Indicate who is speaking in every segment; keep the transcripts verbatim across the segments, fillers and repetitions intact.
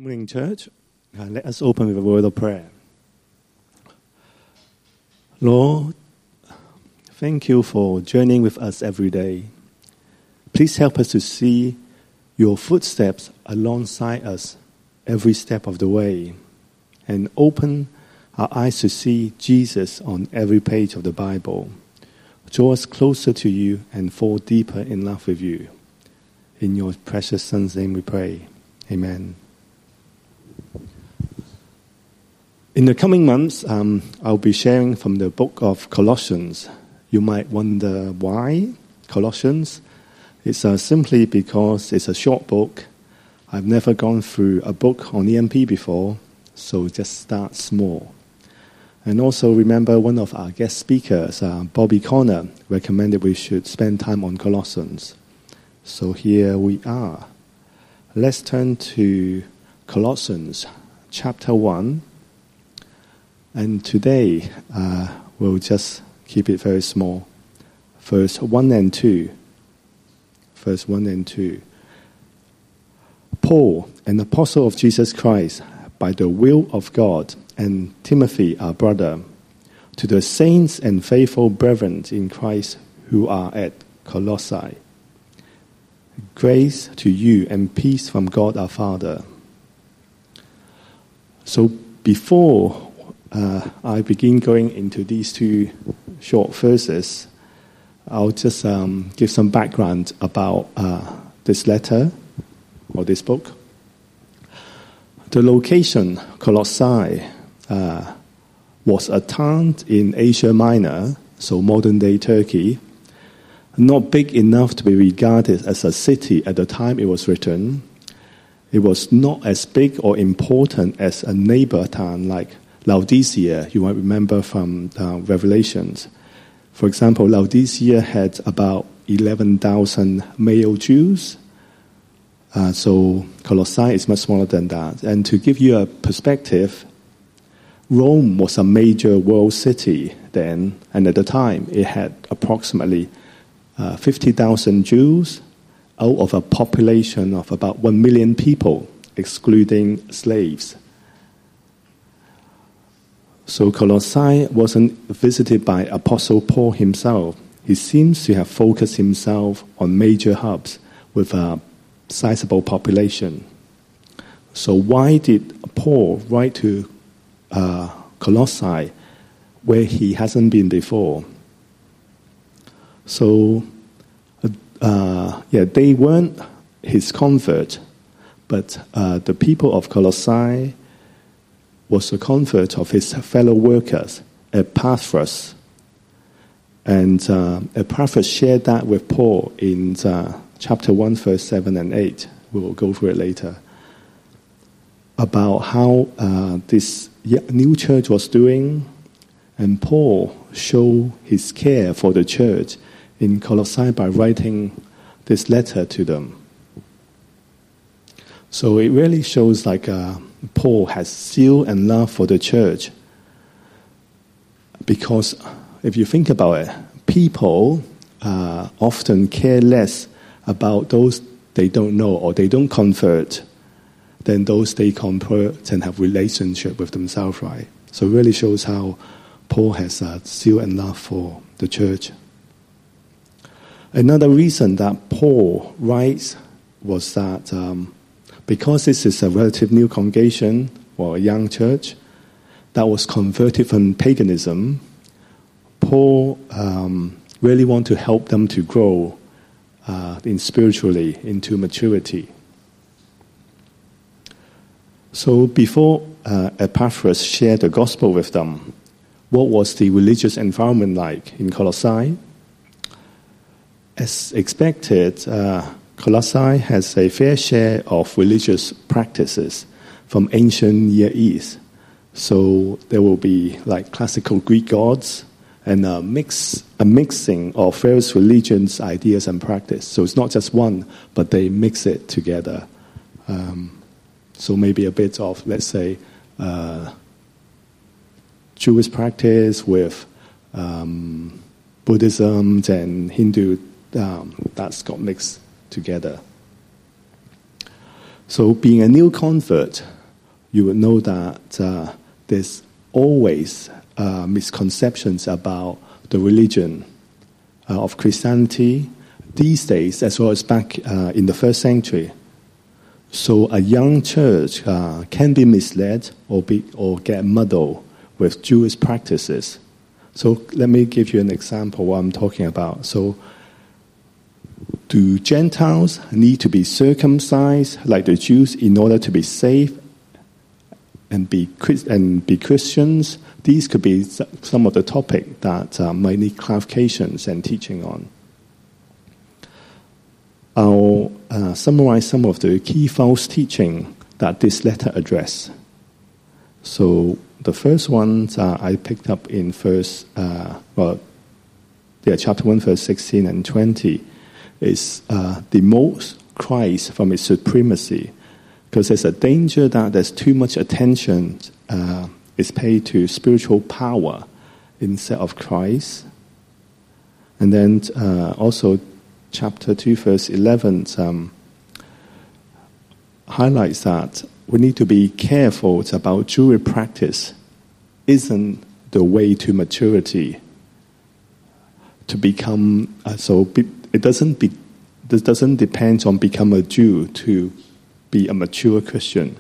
Speaker 1: Good morning, church. Uh, let us open with a word of prayer. Lord, thank you for journeying with us every day. Please help us to see your footsteps alongside us every step of the way, and open our eyes to see Jesus on every page of the Bible. Draw us closer to you and fall deeper in love with you. In your precious Son's name we pray. Amen. In the coming months, um, I'll be sharing from the book of Colossians. You might wonder why Colossians. It's uh, simply because it's a short book. I've never gone through a book on E M P before, so just start small. And also remember one of our guest speakers, uh, Bobby Connor, recommended we should spend time on Colossians. So here we are. Let's turn to Colossians chapter one. And today, uh, we'll just keep it very small. Verse one and two. Verse one and two. Paul, an apostle of Jesus Christ, by the will of God, and Timothy, our brother, to the saints and faithful brethren in Christ who are at Colossae. Grace to you and peace from God our Father. So before Uh, I begin going into these two short verses, I'll just um, give some background about uh, this letter or this book. The location, Colossae, uh, was a town in Asia Minor, so modern-day Turkey, not big enough to be regarded as a city at the time it was written. It was not as big or important as a neighbor town like Laodicea, you might remember from uh, Revelations. For example, Laodicea had about eleven thousand male Jews. Uh, so Colossae is much smaller than that. And to give you a perspective, Rome was a major world city then, and at the time it had approximately uh, fifty thousand Jews out of a population of about one million people, excluding slaves. So Colossae wasn't visited by Apostle Paul himself. He seems to have focused himself on major hubs with a sizable population. So why did Paul write to uh, Colossae where he hasn't been before? So, uh, yeah, they weren't his convert, but uh, the people of Colossae was a convert of his fellow workers, Epaphras. And uh, Epaphras shared that with Paul in uh, chapter one, verse seven and eight. We will go through it later. About how uh, this new church was doing, and Paul showed his care for the church in Colossae by writing this letter to them. So it really shows like uh, Paul has zeal and love for the church. Because if you think about it, people uh, often care less about those they don't know or they don't convert than those they convert and have relationship with themselves, right? So it really shows how Paul has uh, zeal and love for the church. Another reason that Paul writes was that um, because this is a relative new congregation or a young church that was converted from paganism, Paul um, really want to help them to grow uh, in spiritually into maturity. So before uh, Epaphras shared the gospel with them, what was the religious environment like in Colossae? As expected, uh, Colossae has a fair share of religious practices from ancient Near East. So there will be like classical Greek gods and a mix, a mixing of various religions, ideas, and practice. So it's not just one, but they mix it together. Um, so maybe a bit of, let's say, uh, Jewish practice with um, Buddhism and Hindu. Um, that's got mixed together. So being a new convert, you would know that uh, there's always uh, misconceptions about the religion uh, of Christianity these days, as well as back uh, in the first century. So a young church uh, can be misled or be or get muddled with Jewish practices. So let me give you an example of what I'm talking about. So do Gentiles need to be circumcised like the Jews in order to be saved and be and be Christians? These could be some of the topics that uh, might need clarifications and teaching on. I'll uh, summarize some of the key false teaching that this letter address. So the first ones uh, I picked up in verse, uh, well, yeah, chapter one, verse sixteen and twenty, is uh, demotes Christ from his supremacy, because there's a danger that there's too much attention uh, is paid to spiritual power instead of Christ. And then uh, also chapter two, verse eleven um, highlights that we need to be careful about Jewish practice isn't the way to maturity. To become uh, so, be, it doesn't be. This doesn't depend on become a Jew to be a mature Christian.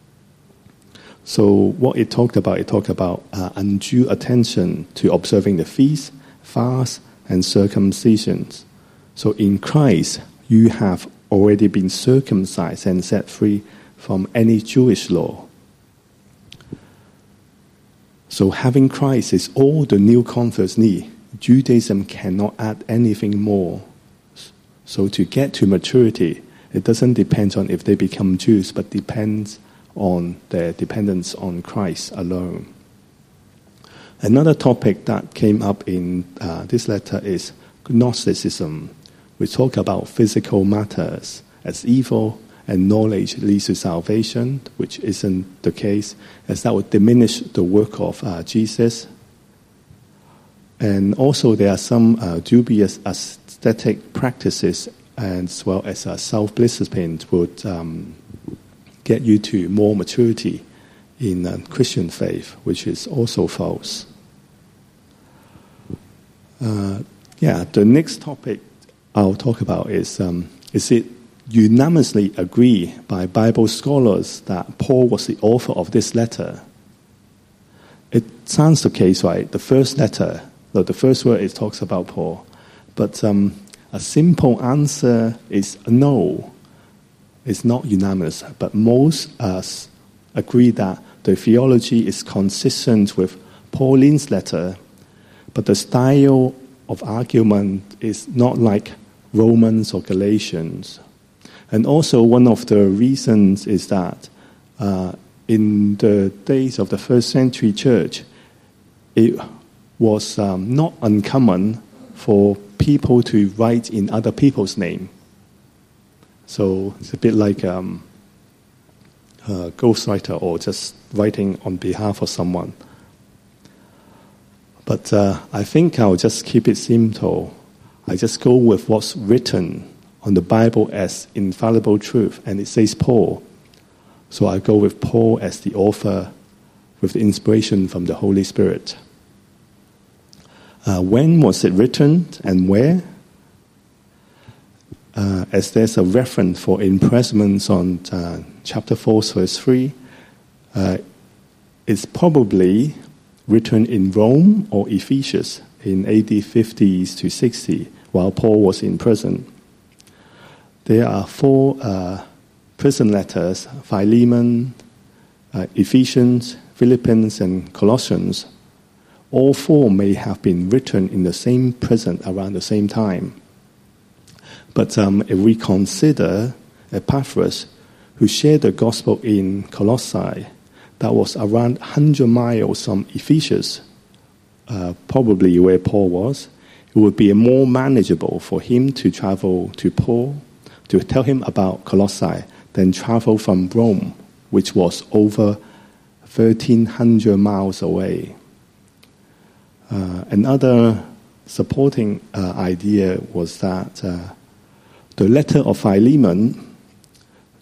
Speaker 1: So what it talked about, it talked about uh, undue attention to observing the feast, fast, and circumcisions. So in Christ, you have already been circumcised and set free from any Jewish law. So having Christ is all the new converts need. Judaism cannot add anything more. So to get to maturity, it doesn't depend on if they become Jews, but depends on their dependence on Christ alone. Another topic that came up in uh, this letter is Gnosticism. We talk about physical matters as evil and knowledge leads to salvation, which isn't the case, as that would diminish the work of uh, Jesus. And also there are some uh, dubious aesthetic practices as well as uh, self-discipline would um, get you to more maturity in uh, Christian faith, which is also false. Uh, yeah, the next topic I'll talk about is, um, is it unanimously agreed by Bible scholars that Paul was the author of this letter? It sounds the case, right? The first letter, the first word, it talks about Paul. But um, a simple answer is no. It's not unanimous. But most uh, agree that the theology is consistent with Pauline's letter, but the style of argument is not like Romans or Galatians. And also one of the reasons is that uh, in the days of the first century church, it was um, not uncommon for people to write in other people's name. So it's a bit like um, a ghostwriter or just writing on behalf of someone. But uh, I think I'll just keep it simple. I just go with what's written on the Bible as infallible truth, and it says Paul. So I go with Paul as the author with the inspiration from the Holy Spirit. Uh, when was it written and where? Uh, as there's a reference for imprisonment on uh, chapter four, verse three, uh, it's probably written in Rome or Ephesus in A D fifties to sixty, while Paul was in prison. There are four uh, prison letters: Philemon, uh, Ephesians, Philippians, and Colossians. All four may have been written in the same prison around the same time. But um, if we consider Epaphras, who shared the gospel in Colossae, that was around one hundred miles from Ephesus, uh, probably where Paul was, it would be more manageable for him to travel to Paul, to tell him about Colossae, than travel from Rome, which was over thirteen hundred miles away. Uh, another supporting uh, idea was that uh, the letter of Philemon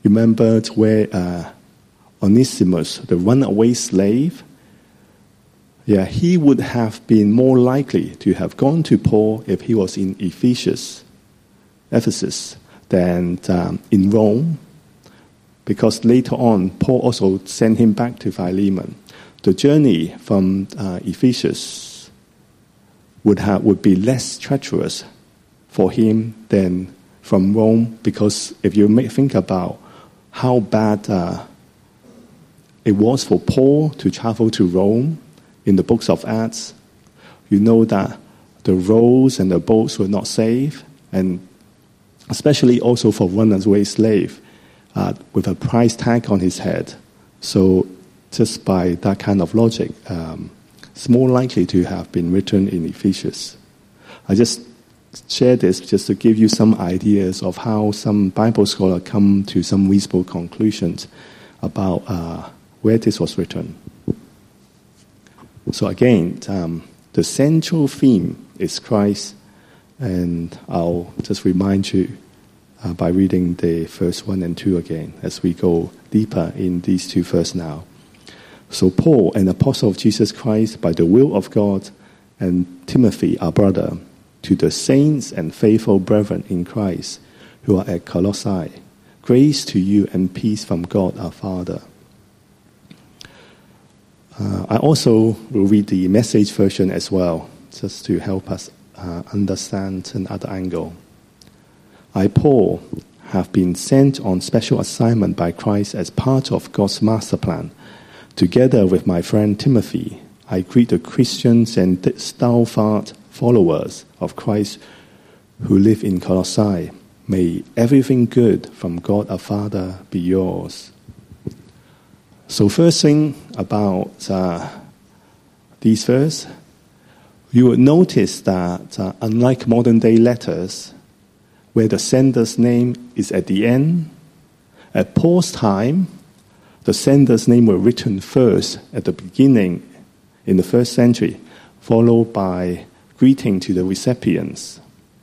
Speaker 1: remembered where uh, Onesimus, the runaway slave, yeah, he would have been more likely to have gone to Paul if he was in Ephesus, Ephesus, than um, in Rome, because later on, Paul also sent him back to Philemon. The journey from uh, Ephesus would have would be less treacherous for him than from Rome, because if you may think about how bad uh, it was for Paul to travel to Rome in the books of Acts, you know that the roads and the boats were not safe, and especially also for runaway slave uh, with a price tag on his head. So just by that kind of logic, um, it's more likely to have been written in Ephesus. I just share this just to give you some ideas of how some Bible scholars come to some reasonable conclusions about uh, where this was written. So again, um, the central theme is Christ, and I'll just remind you uh, by reading the verse one and two again as we go deeper in these two verses now. So Paul, an apostle of Jesus Christ by the will of God, and Timothy, our brother, to the saints and faithful brethren in Christ who are at Colossae, grace to you and peace from God our Father. Uh, I also will read the Message version as well, just to help us uh, understand another angle. I, Paul, have been sent on special assignment by Christ as part of God's master plan. Together with my friend Timothy, I greet the Christians and stalwart followers of Christ who live in Colossae. May everything good from God our Father be yours. So first thing about uh, these verses, you would notice that uh, unlike modern day letters, where the sender's name is at the end, at Paul's time, the sender's name were written first at the beginning in the first century, followed by greeting to the recipients.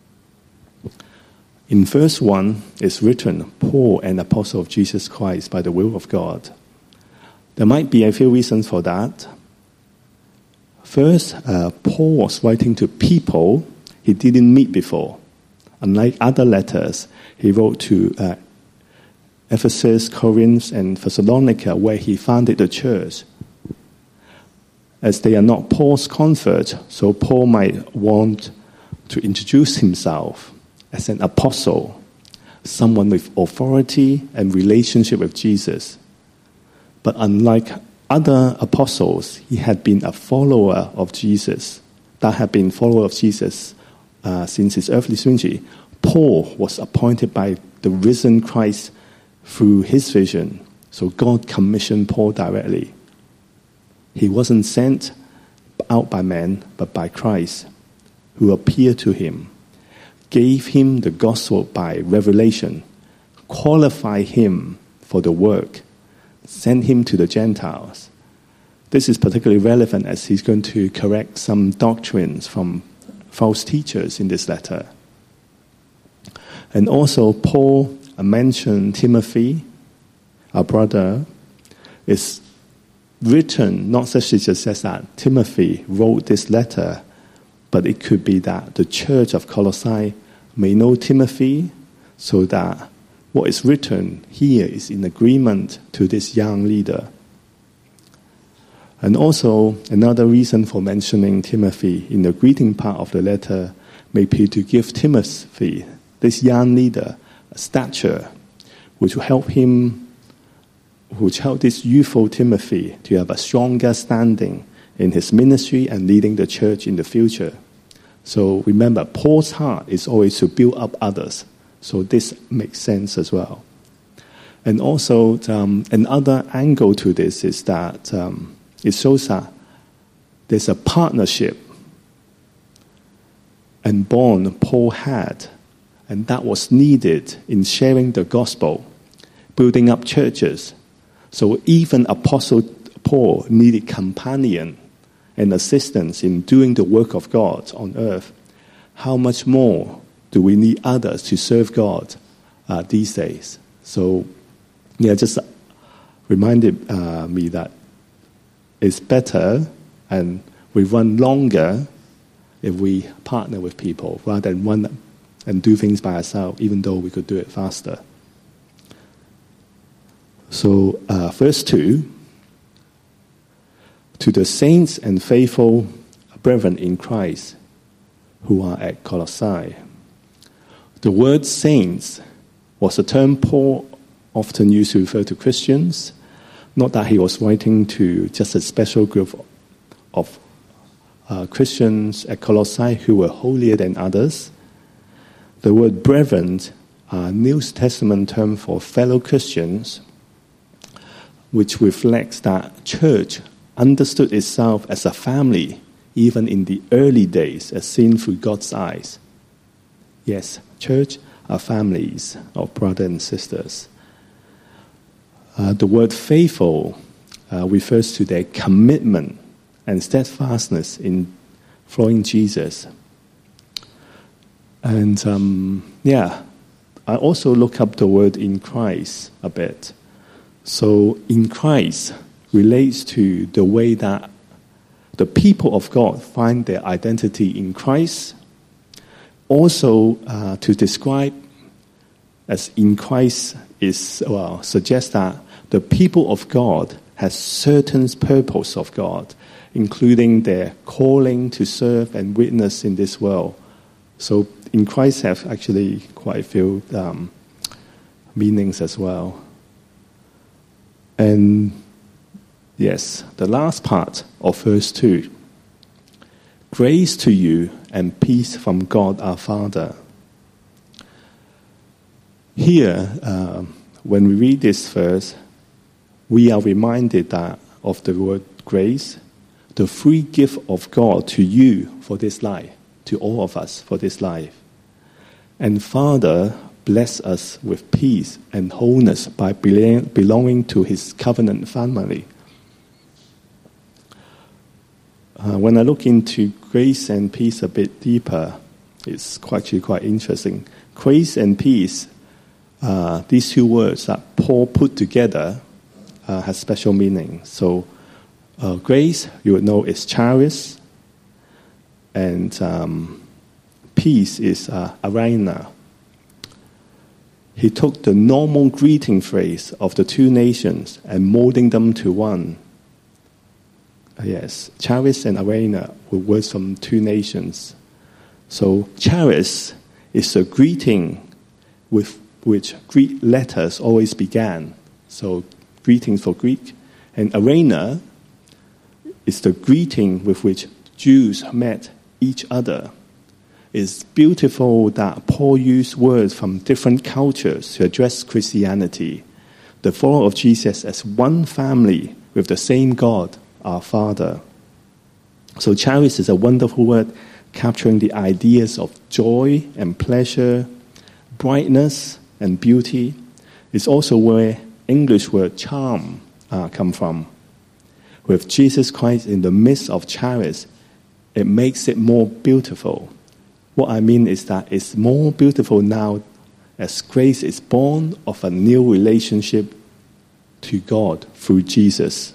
Speaker 1: In verse one, it's written, Paul, an apostle of Jesus Christ by the will of God. There might be a few reasons for that. First, uh, Paul was writing to people he didn't meet before. Unlike other letters, he wrote to uh, Ephesus, Corinth, and Thessalonica, where he founded the church. As they are not Paul's converts, so Paul might want to introduce himself as an apostle, someone with authority and relationship with Jesus. But unlike other apostles, he had been a follower of Jesus, that had been follower of Jesus uh, since his earthly ministry. Paul was appointed by the risen Christ through his vision. So God commissioned Paul directly. He wasn't sent out by men, but by Christ, who appeared to him, gave him the gospel by revelation, qualified him for the work, sent him to the Gentiles. This is particularly relevant as he's going to correct some doctrines from false teachers in this letter. And also, Paul mentioned Timothy, our brother, is written, not such as just says that Timothy wrote this letter, but it could be that the church of Colossae may know Timothy, so that what is written here is in agreement to this young leader. And also, another reason for mentioning Timothy in the greeting part of the letter may be to give Timothy, this young leader, a stature which will help him, which help this youthful Timothy to have a stronger standing in his ministry and leading the church in the future. So remember, Paul's heart is always to build up others. So this makes sense as well. And also, um, another angle to this is that um, it shows that there's a partnership and bond Paul had, and that was needed in sharing the gospel, building up churches. So even Apostle Paul needed companion and assistance in doing the work of God on earth. How much more do we need others to serve God uh, these days? So yeah, just reminded uh, me that it's better and we run longer if we partner with people rather than run and do things by ourselves, even though we could do it faster. So, uh, verse two, to the saints and faithful brethren in Christ who are at Colossae. The word saints was a term Paul often used to refer to Christians, not that he was writing to just a special group of uh, Christians at Colossae who were holier than others. The word brethren, a New Testament term for fellow Christians, which reflects that church understood itself as a family, even in the early days, as seen through God's eyes. Yes, church are families of brothers and sisters. Uh, the word faithful uh, refers to their commitment and steadfastness in following Jesus. And um, yeah, I also look up the word in Christ a bit. So in Christ relates to the way that the people of God find their identity in Christ. Also, uh, to describe as in Christ is, well, suggests that the people of God has certain purpose of God, including their calling to serve and witness in this world. So in Christ have actually quite a few um, meanings as well. And yes, the last part of verse two. Grace to you and peace from God our Father. Here, uh, when we read this verse, we are reminded that of the word grace, the free gift of God to you for this life, to all of us for this life. And Father, bless us with peace and wholeness by belonging to his covenant family. Uh, when I look into grace and peace a bit deeper, it's quite, actually quite interesting. Grace and peace, uh, these two words that Paul put together, uh, has special meaning. So, uh, grace, you would know, is charis, and um, peace is uh, arena. He took the normal greeting phrase of the two nations and molding them to one. Yes, charis and arena were words from two nations. So charis is a greeting with which Greek letters always began. So greetings for Greek. And arena is the greeting with which Jews met each other. It's beautiful that Paul used words from different cultures to address Christianity, the follower of Jesus as one family with the same God, our Father. So charis is a wonderful word capturing the ideas of joy and pleasure, brightness and beauty. It's also where English word charm uh, come from. With Jesus Christ in the midst of charis, it makes it more beautiful. What I mean is that it's more beautiful now as grace is born of a new relationship to God through Jesus.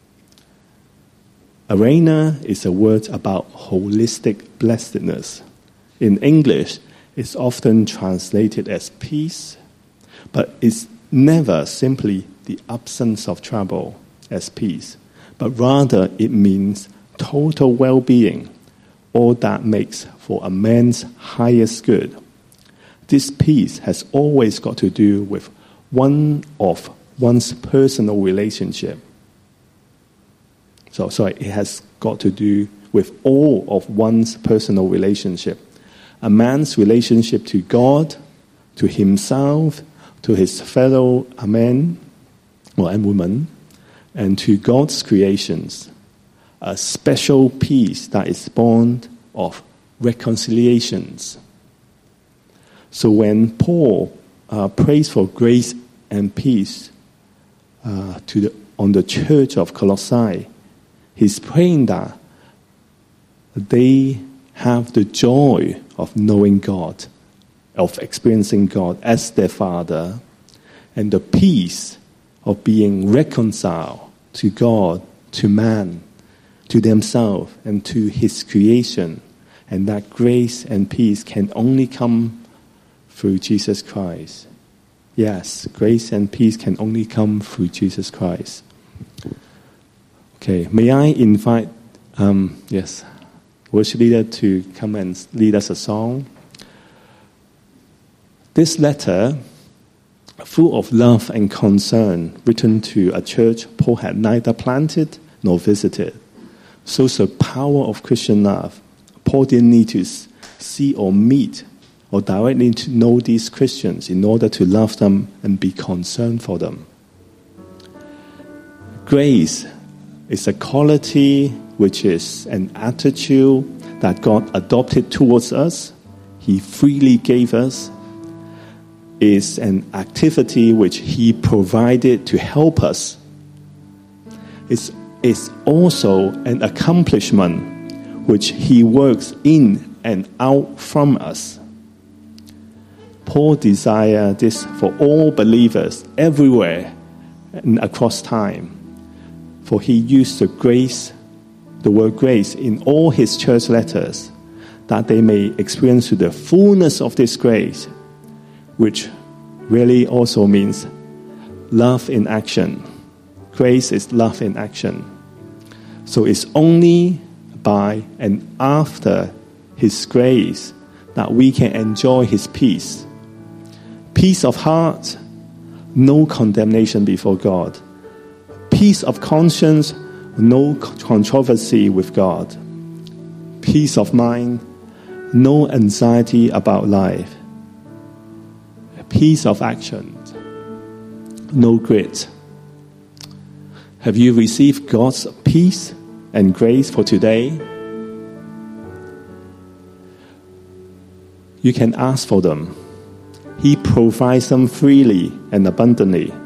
Speaker 1: Arena is a word about holistic blessedness. In English, it's often translated as peace, but it's never simply the absence of trouble as peace, but rather it means total well-being, all that makes for a man's highest good. This peace has always got to do with one of one's personal relationship. So, sorry, it has got to do with all of one's personal relationship. A man's relationship to God, to himself, to his fellow man or and woman, and to God's creations. A special peace that is born of reconciliations. So when Paul uh, prays for grace and peace uh, to the, on the church of Colossae, he's praying that they have the joy of knowing God, of experiencing God as their Father, and the peace of being reconciled to God, to man, to themselves, and to his creation. And that grace and peace can only come through Jesus Christ. Yes, grace and peace can only come through Jesus Christ. Okay, may I invite, um, yes, worship leader to come and lead us a song. This letter, full of love and concern, written to a church Paul had neither planted nor visited. So it's the power of Christian love. Paul didn't need to see or meet or directly to know these Christians in order to love them and be concerned for them. Grace is a quality which is an attitude that God adopted towards us. He freely gave us. Is an activity which he provided to help us. It's, it's also an accomplishment which he works in and out from us. Paul desired this for all believers everywhere and across time. For he used the grace, the word grace, in all his church letters, that they may experience to the fullness of this grace, which really also means love in action. Grace is love in action. So it's only by and after his grace that we can enjoy his peace. Peace of heart, no condemnation before God. Peace of conscience, no controversy with God. Peace of mind, no anxiety about life. Peace of action, no grit. Have you received God's peace and grace for today? You can ask for them. He provides them freely and abundantly.